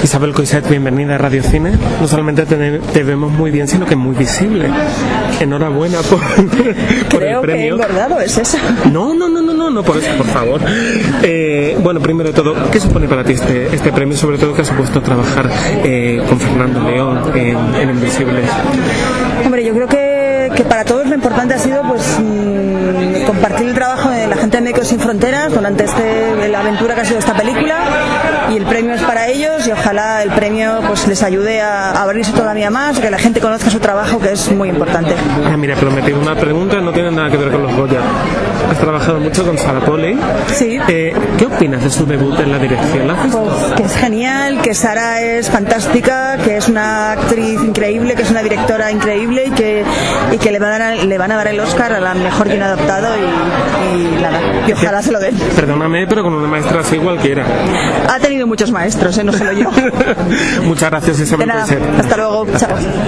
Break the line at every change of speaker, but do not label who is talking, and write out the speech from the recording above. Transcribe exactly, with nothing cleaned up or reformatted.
Isabel Coixet, bienvenida a Radio Cine. No solamente te, te vemos muy bien, sino que muy visible. Enhorabuena por, por
Creo
el premio.
que he engordado, ¿es eso?
No, no, no, no, no, no, por eso, por favor. Eh, bueno, primero de todo, ¿qué supone para ti este, este premio? Sobre todo, ¿qué ha supuesto trabajar eh, con Fernando León en, en Invisibles?
Hombre, yo creo que, que para todos lo importante ha sido pues mmm, compartir el trabajo de la gente de Médicos Sin Fronteras durante este, la aventura que ha sido esta película, y el premio es para ellos y ojalá el premio pues les ayude a, a abrirse todavía más, que la gente conozca su trabajo, que es muy importante.
Ah, mira, prometí una pregunta, no tiene nada que ver con los Goya. Has trabajado mucho con Sara Polley.
Sí.
Eh, ¿Qué opinas de su debut en la dirección? ¿La has visto?
Pues que es genial, que Sara es fantástica, que es una actriz increíble, que es una directora increíble y que, y que le, van a, le van a dar el Oscar a la mejor guion adaptado y, y nada, y ojalá se lo den.
Perdóname, pero con una maestra así cualquiera.
Ha tenido muchos maestros, ¿eh? No solo yo.
Muchas gracias, Isabel.
De nada, hasta luego, chao.